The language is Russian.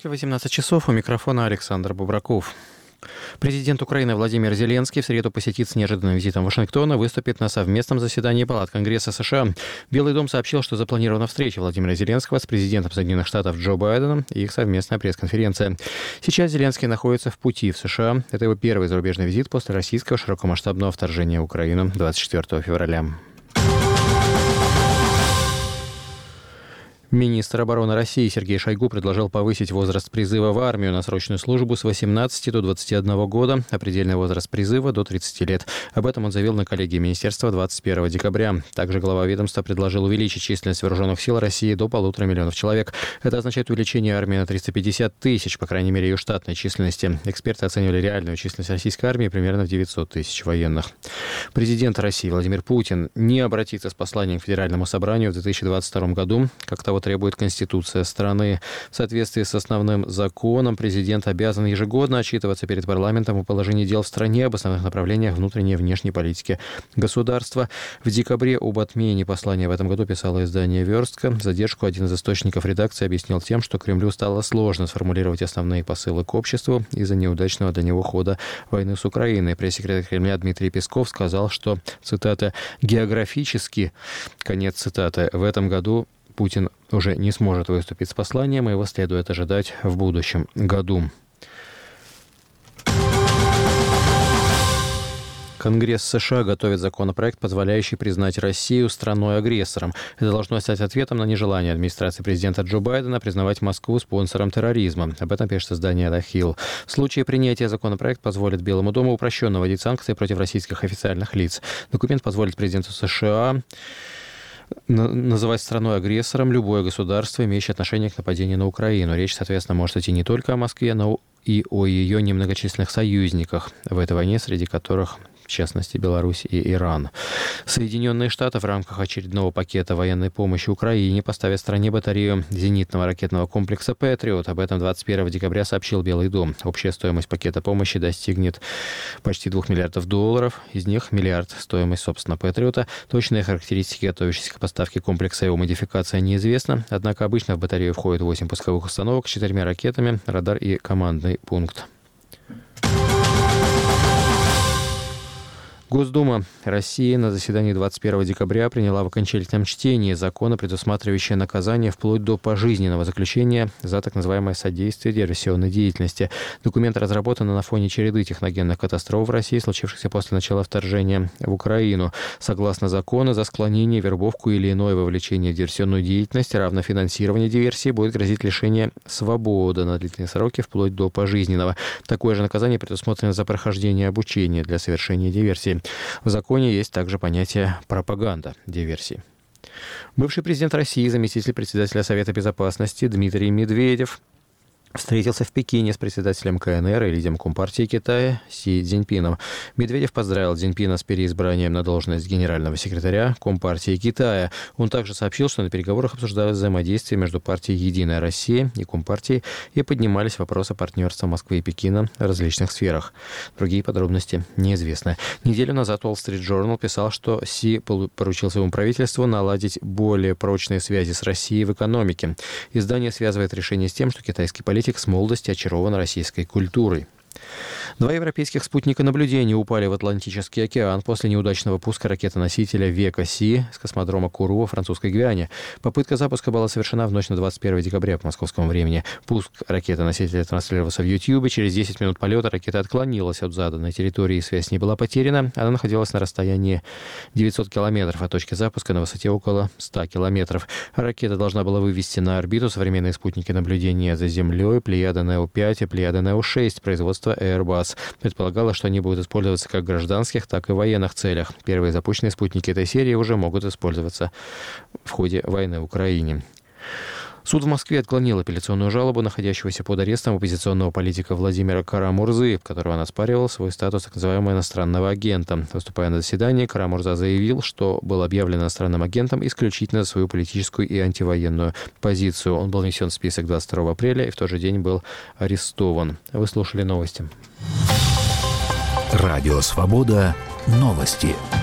Москве 18 часов. У микрофона Александр Бубраков. Президент Украины Владимир Зеленский в среду посетит с неожиданным визитом Вашингтона, выступит на совместном заседании палат Конгресса США. Белый дом сообщил, что запланирована встреча Владимира Зеленского с президентом Соединенных Штатов Джо Байденом и их совместная пресс-конференция. Сейчас Зеленский находится в пути в США. Это его первый зарубежный визит после российского широкомасштабного вторжения в Украину 24 февраля. Министр обороны России Сергей Шойгу предложил повысить возраст призыва в армию на срочную службу с 18 до 21 года, а предельный возраст призыва до 30 лет. Об этом он заявил на коллегии министерства 21 декабря. Также глава ведомства предложил увеличить численность вооруженных сил России до 1,5 миллиона человек. Это означает увеличение армии на 350 тысяч, по крайней мере, ее штатной численности. Эксперты оценивали реальную численность российской армии примерно в 900 тысяч военных. Президент России Владимир Путин не обратится с посланием к Федеральному собранию в 2022 году, как того требует Конституция страны. В соответствии с основным законом президент обязан ежегодно отчитываться перед парламентом о положении дел в стране, об основных направлениях внутренней и внешней политики государства. В декабре об отмене послания в этом году писало издание «Верстка». Задержку один из источников редакции объяснил тем, что Кремлю стало сложно сформулировать основные посылы к обществу из-за неудачного для него хода войны с Украиной. Пресс-секретарь Кремля Дмитрий Песков сказал, что, цитата, «географически», конец цитаты, в этом году Путин уже не сможет выступить с посланием, и его следует ожидать в будущем году. Конгресс США готовит законопроект, позволяющий признать Россию страной-агрессором. Это должно стать ответом на нежелание администрации президента Джо Байдена признавать Москву спонсором терроризма. Об этом пишет издание The Hill. В случае принятия законопроект позволит Белому дому упрощенно вводить санкции против российских официальных лиц. Документ позволит президенту США называть страной-агрессором любое государство, имеющее отношение к нападению на Украину. Речь, соответственно, может идти не только о Москве, но и о ее немногочисленных союзниках в этой войне, среди которых, в частности, Беларусь и Иран. Соединенные Штаты в рамках очередного пакета военной помощи Украине поставят стране батарею зенитного ракетного комплекса «Патриот». Об этом 21 декабря сообщил Белый дом. Общая стоимость пакета помощи достигнет почти $2 миллиардов. Из них $1 миллиард стоимость, собственно, «Патриота». Точные характеристики готовящейся к поставке комплекса и его модификация неизвестна. Однако обычно в батарею входит 8 пусковых установок с 4 ракетами, радар и командный пункт. Госдума России на заседании 21 декабря приняла в окончательном чтении закона, предусматривающее наказание вплоть до пожизненного заключения за так называемое содействие диверсионной деятельности. Документ разработан на фоне череды техногенных катастроф в России, случившихся после начала вторжения в Украину. Согласно закону, за склонение, вербовку или иное вовлечение в диверсионную деятельность, равно финансирование диверсии, будет грозить лишение свободы на длительные сроки вплоть до пожизненного. Такое же наказание предусмотрено за прохождение обучения для совершения диверсии. В законе есть также понятие «пропаганда диверсии». Бывший президент России, заместитель председателя Совета Безопасности Дмитрий Медведев встретился в Пекине с председателем КНР и лидером Компартии Китая Си Цзиньпином. Медведев поздравил Цзиньпина с переизбранием на должность генерального секретаря Компартии Китая. Он также сообщил, что на переговорах обсуждалось взаимодействие между партией «Единая Россия» и Компартией и поднимались вопросы партнерства Москвы и Пекина в различных сферах. Другие подробности неизвестны. Неделю назад Wall Street Journal писал, что Си поручил своему правительству наладить более прочные связи с Россией в экономике. Издание связывает решение с тем, что китайский политик с молодости очарован российской культурой. 2 европейских спутника наблюдения упали в Атлантический океан после неудачного пуска ракеты-носителя «Века-Си» с космодрома Куру во французской Гвиане. Попытка запуска была совершена в ночь на 21 декабря по московскому времени. Пуск ракеты-носителя транслировался в YouTube. Через 10 минут полета ракета отклонилась от заданной территории, связь не была потеряна. Она находилась на расстоянии 900 километров от точки запуска на высоте около 100 километров. Ракета должна была вывести на орбиту современные спутники наблюдения за Землей Плеяда Нео-5 и Плеяда Нео-6 производства Airbus. Предполагалось, что они будут использоваться как в гражданских, так и в военных целях. Первые запущенные спутники этой серии уже могут использоваться в ходе войны в Украине. Суд в Москве отклонил апелляционную жалобу находящегося под арестом оппозиционного политика Владимира Кара-Мурзы, в которой он оспаривал свой статус так называемого иностранного агента. Выступая на заседании, Кара-Мурза заявил, что был объявлен иностранным агентом исключительно за свою политическую и антивоенную позицию. Он был внесен в список 22 апреля и в тот же день был арестован. Вы слушали новости. Радио «Свобода». Новости.